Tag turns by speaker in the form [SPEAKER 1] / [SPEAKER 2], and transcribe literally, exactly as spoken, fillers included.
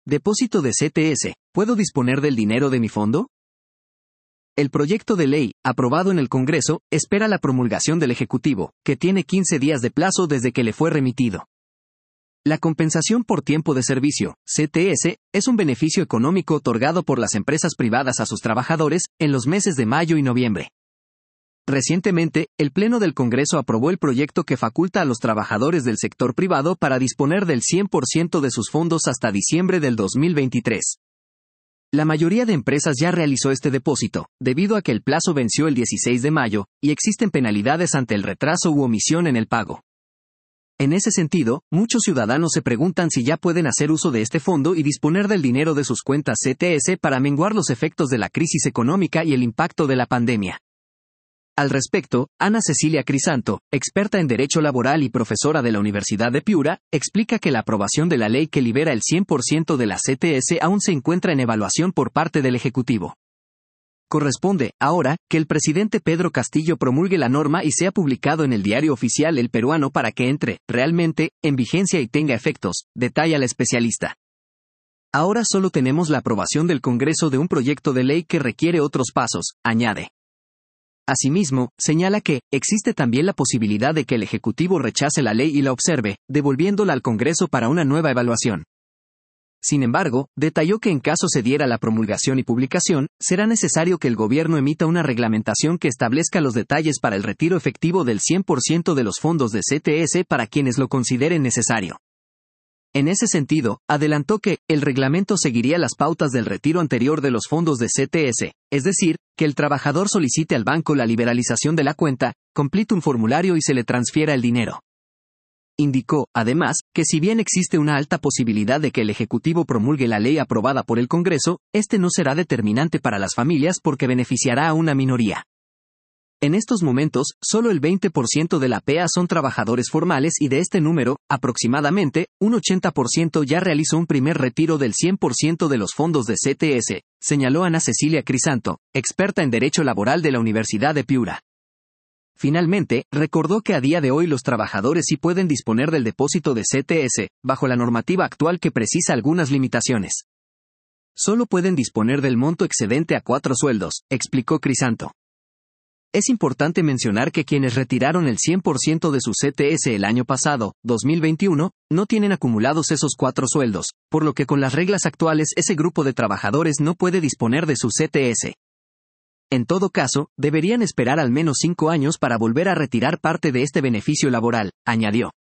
[SPEAKER 1] Depósito de C T S. ¿Puedo disponer del dinero de mi fondo? El proyecto de ley, aprobado en el Congreso, espera la promulgación del Ejecutivo, que tiene quince días de plazo desde que le fue remitido. La compensación por tiempo de servicio, C T S, es un beneficio económico otorgado por las empresas privadas a sus trabajadores en los meses de mayo y noviembre. Recientemente, el Pleno del Congreso aprobó el proyecto que faculta a los trabajadores del sector privado para disponer del cien por ciento de sus fondos hasta diciembre del dos mil veintitrés. La mayoría de empresas ya realizó este depósito, debido a que el plazo venció el dieciséis de mayo, y existen penalidades ante el retraso u omisión en el pago. En ese sentido, muchos ciudadanos se preguntan si ya pueden hacer uso de este fondo y disponer del dinero de sus cuentas C T S para menguar los efectos de la crisis económica y el impacto de la pandemia. Al respecto, Ana Cecilia Crisanto, experta en Derecho Laboral y profesora de la Universidad de Piura, explica que la aprobación de la ley que libera el cien por ciento de la C T S aún se encuentra en evaluación por parte del Ejecutivo. Corresponde, ahora, que el presidente Pedro Castillo promulgue la norma y sea publicado en el Diario Oficial El Peruano para que entre, realmente, en vigencia y tenga efectos, detalla la especialista. Ahora solo tenemos la aprobación del Congreso de un proyecto de ley que requiere otros pasos, añade. Asimismo, señala que, existe también la posibilidad de que el Ejecutivo rechace la ley y la observe, devolviéndola al Congreso para una nueva evaluación. Sin embargo, detalló que en caso se diera la promulgación y publicación, será necesario que el gobierno emita una reglamentación que establezca los detalles para el retiro efectivo del cien por ciento de los fondos de C T S para quienes lo consideren necesario. En ese sentido, adelantó que, el reglamento seguiría las pautas del retiro anterior de los fondos de C T S, es decir, que el trabajador solicite al banco la liberalización de la cuenta, complete un formulario y se le transfiera el dinero. Indicó, además, que si bien existe una alta posibilidad de que el Ejecutivo promulgue la ley aprobada por el Congreso, este no será determinante para las familias porque beneficiará a una minoría. En estos momentos, solo el veinte por ciento de la P A son trabajadores formales y de este número, aproximadamente, un ochenta por ciento ya realizó un primer retiro del cien por ciento de los fondos de C T S, señaló Ana Cecilia Crisanto, experta en Derecho Laboral de la Universidad de Piura. Finalmente, recordó que a día de hoy los trabajadores sí pueden disponer del depósito de C T S, bajo la normativa actual que precisa algunas limitaciones. Solo pueden disponer del monto excedente a cuatro sueldos, explicó Crisanto. Es importante mencionar que quienes retiraron el cien por ciento de su C T S el año pasado, dos mil veintiuno, no tienen acumulados esos cuatro sueldos, por lo que con las reglas actuales ese grupo de trabajadores no puede disponer de su C T S. En todo caso, deberían esperar al menos cinco años para volver a retirar parte de este beneficio laboral, añadió.